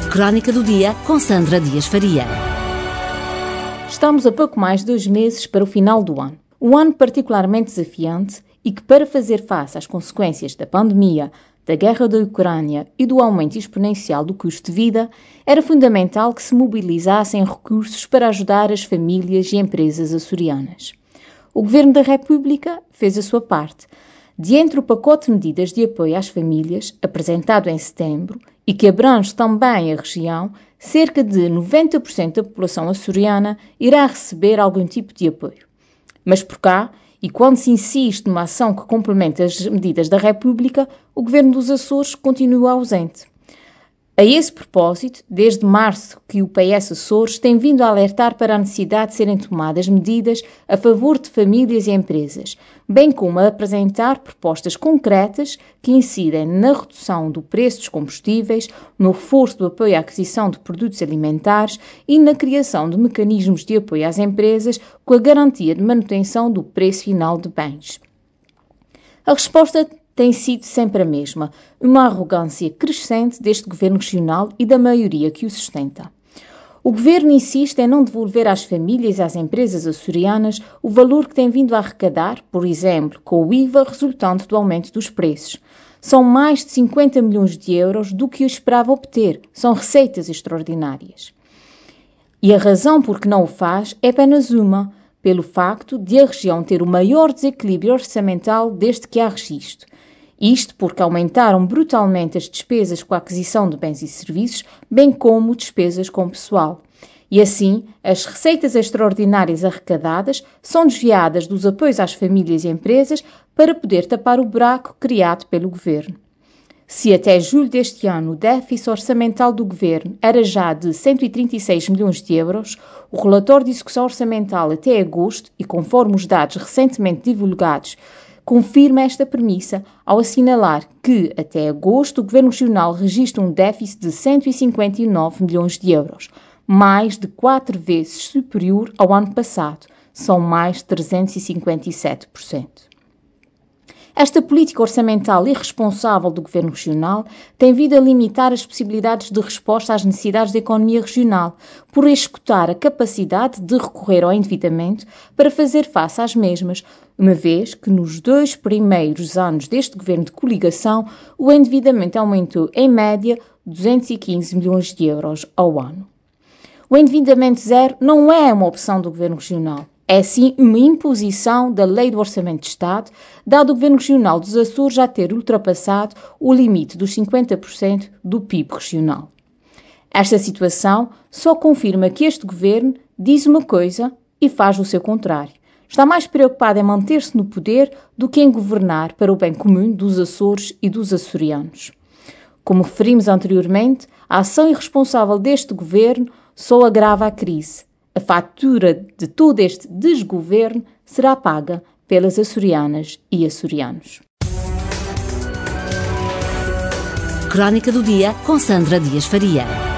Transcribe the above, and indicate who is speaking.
Speaker 1: Crónica do Dia com Sandra Dias Faria.
Speaker 2: Estamos a pouco mais de 2 meses para o final do ano. Um ano particularmente desafiante e que, para fazer face às consequências da pandemia, da guerra da Ucrânia e do aumento exponencial do custo de vida, era fundamental que se mobilizassem recursos para ajudar as famílias e empresas açorianas. O Governo da República fez a sua parte. De entre o pacote de medidas de apoio às famílias, apresentado em setembro, e que abrange também a região, cerca de 90% da população açoriana irá receber algum tipo de apoio. Mas por cá, e quando se insiste numa ação que complementa as medidas da República, o Governo dos Açores continua ausente. A esse propósito, desde março que o PS Açores tem vindo a alertar para a necessidade de serem tomadas medidas a favor de famílias e empresas, bem como a apresentar propostas concretas que incidem na redução do preço dos combustíveis, no reforço do apoio à aquisição de produtos alimentares e na criação de mecanismos de apoio às empresas com a garantia de manutenção do preço final de bens. A resposta tem sido sempre a mesma, uma arrogância crescente deste Governo regional e da maioria que o sustenta. O Governo insiste em não devolver às famílias e às empresas açorianas o valor que tem vindo a arrecadar, por exemplo, com o IVA resultante do aumento dos preços. São mais de 50 milhões de euros do que eu esperava obter, são receitas extraordinárias. E a razão por que não o faz é apenas uma, pelo facto de a região ter o maior desequilíbrio orçamental desde que há registro. Isto porque aumentaram brutalmente as despesas com a aquisição de bens e serviços, bem como despesas com pessoal. E assim, as receitas extraordinárias arrecadadas são desviadas dos apoios às famílias e empresas para poder tapar o buraco criado pelo Governo. Se até julho deste ano o déficit orçamental do Governo era já de 136 milhões de euros, o relatório de execução orçamental até agosto, e conforme os dados recentemente divulgados, confirma esta premissa ao assinalar que, até agosto, o Governo Regional registra um déficit de 159 milhões de euros, mais de 4 vezes superior ao ano passado, são mais de 357%. Esta política orçamental irresponsável do Governo Regional tem vindo a limitar as possibilidades de resposta às necessidades da economia regional, por executar a capacidade de recorrer ao endividamento para fazer face às mesmas, uma vez que nos 2 primeiros anos deste Governo de coligação o endividamento aumentou em média 215 milhões de euros ao ano. O endividamento zero não é uma opção do Governo Regional. É sim uma imposição da Lei do Orçamento de Estado, dado o Governo Regional dos Açores já ter ultrapassado o limite dos 50% do PIB regional. Esta situação só confirma que este Governo diz uma coisa e faz o seu contrário. Está mais preocupado em manter-se no poder do que em governar para o bem comum dos Açores e dos açorianos. Como referimos anteriormente, a ação irresponsável deste Governo só agrava a crise. A fatura de todo este desgoverno será paga pelas açorianas e açorianos.
Speaker 1: Crónica do Dia com Sandra Dias Faria.